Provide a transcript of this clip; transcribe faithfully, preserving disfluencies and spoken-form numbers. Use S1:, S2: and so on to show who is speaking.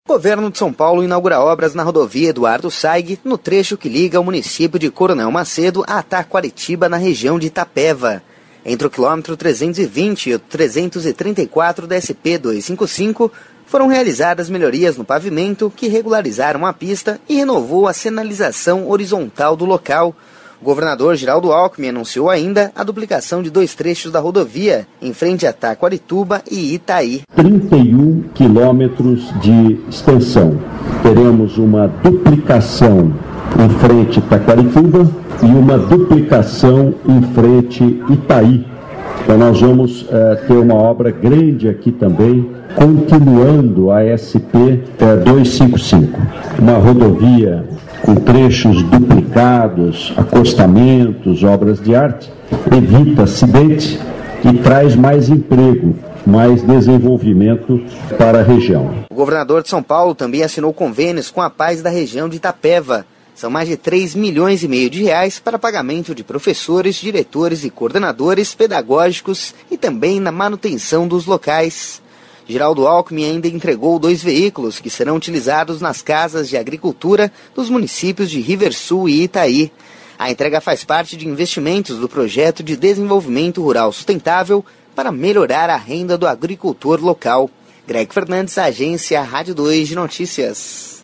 S1: O governo de São Paulo inaugura obras na rodovia Eduardo Saig, no trecho que liga o município de Coronel Macedo a Taquaritiba, na região de Itapeva. Entre o quilômetro trezentos e vinte e o trezentos e trinta e quatro da S P duzentos e cinquenta e cinco, foram realizadas melhorias no pavimento que regularizaram a pista e renovou a sinalização horizontal do local. O governador Geraldo Alckmin anunciou ainda a duplicação de dois trechos da rodovia, em frente a Taquarituba e Itaí.
S2: trinta e um quilômetros de extensão. Teremos uma duplicação em frente a Taquarituba e uma duplicação em frente a Itaí. Então nós vamos uh, ter uma obra grande aqui também, continuando a S P uh, duzentos e cinquenta e cinco. Uma rodovia com trechos duplicados, acostamentos, obras de arte, evita acidentes e traz mais emprego, mais desenvolvimento para a região.
S1: O governador de São Paulo também assinou convênios com a Paz da região de Itapeva. São mais de três milhões e meio de reais para pagamento de professores, diretores e coordenadores pedagógicos e também na manutenção dos locais. Geraldo Alckmin ainda entregou dois veículos que serão utilizados nas casas de agricultura dos municípios de Riversul e Itaí. A entrega faz parte de investimentos do projeto de desenvolvimento rural sustentável para melhorar a renda do agricultor local. Greg Fernandes, Agência Rádio dois de Notícias.